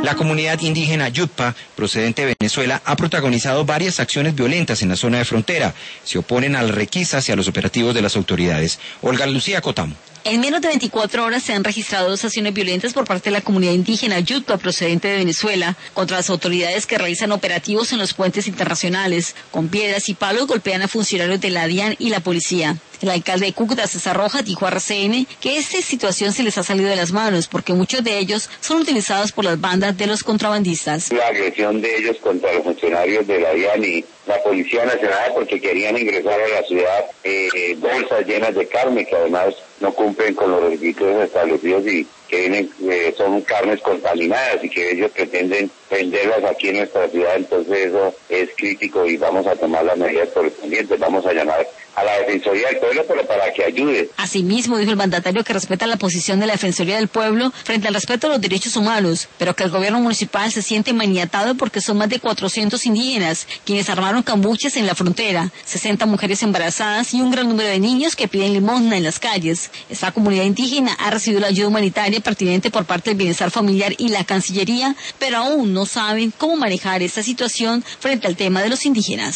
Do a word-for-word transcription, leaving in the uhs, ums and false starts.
La comunidad indígena Yutpa, procedente de Venezuela, ha protagonizado varias acciones violentas en la zona de frontera. Se oponen a las requisas y a los operativos de las autoridades. Olga Lucía Cotamo. En menos de veinticuatro horas se han registrado dos acciones violentas por parte de la comunidad indígena Yutpa, procedente de Venezuela, contra las autoridades que realizan operativos en los puentes internacionales. Con piedras y palos golpean a funcionarios de la DIAN y la policía. El alcalde de Cúcuta, César Rojas, dijo a R C N que esta situación se les ha salido de las manos porque muchos de ellos son utilizados por las bandas de los contrabandistas. La agresión de ellos contra los funcionarios de la DIAN y la Policía Nacional porque querían ingresar a la ciudad eh, bolsas llenas de carne que además no cumplen con los requisitos establecidos y que vienen, eh, son carnes contaminadas y que ellos pretenden venderlas aquí en nuestra ciudad. Entonces eso es crítico y vamos a tomar las medidas correspondientes. Vamos a llamar a la Defensoría del Pueblo pero para que ayude. Asimismo, dijo el mandatario que respeta la posición de la Defensoría del Pueblo frente al respeto a los derechos humanos, pero que el gobierno municipal se siente maniatado porque son más de cuatrocientos indígenas quienes armaron cambuches en la frontera, sesenta mujeres embarazadas y un gran número de niños que piden limosna en las calles. Esta comunidad indígena ha recibido la ayuda humanitaria pertinente por parte del Bienestar Familiar y la Cancillería, pero aún no saben cómo manejar esta situación frente al tema de los indígenas.